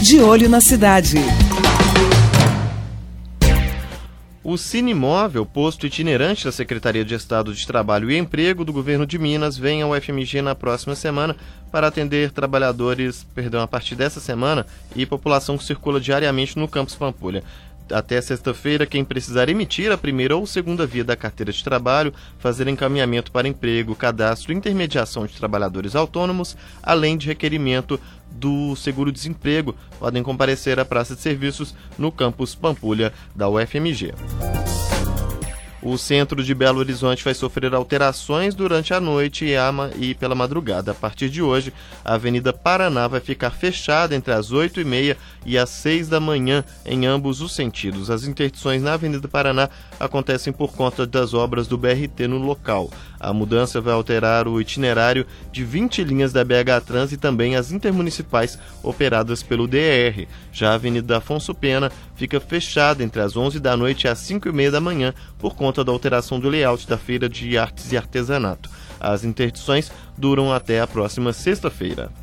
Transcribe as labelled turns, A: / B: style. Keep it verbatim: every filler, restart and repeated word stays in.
A: De Olho na Cidade.
B: O Cinemóvel, posto itinerante da Secretaria de Estado de Trabalho e Emprego do Governo de Minas, vem ao F M G na próxima semana para atender trabalhadores, perdão, a partir dessa semana e população que circula diariamente no campus Pampulha. Até sexta-feira, quem precisar emitir a primeira ou segunda via da carteira de trabalho, fazer encaminhamento para emprego, cadastro e intermediação de trabalhadores autônomos, além de requerimento do seguro-desemprego, podem comparecer à praça de serviços no campus Pampulha da U F M G. O centro de Belo Horizonte vai sofrer alterações durante a noite e, a, e pela madrugada. A partir de hoje, a Avenida Paraná vai ficar fechada entre as oito e meia e as seis da manhã, em ambos os sentidos. As interdições na Avenida Paraná acontecem por conta das obras do B R T no local. A mudança vai alterar o itinerário de vinte linhas da B H Trans e também as intermunicipais operadas pelo D E R. Já a Avenida Afonso Pena fica fechada entre as onze da noite e as cinco e meia da manhã por conta da alteração do layout da Feira de Artes e Artesanato. As interdições duram até a próxima sexta-feira.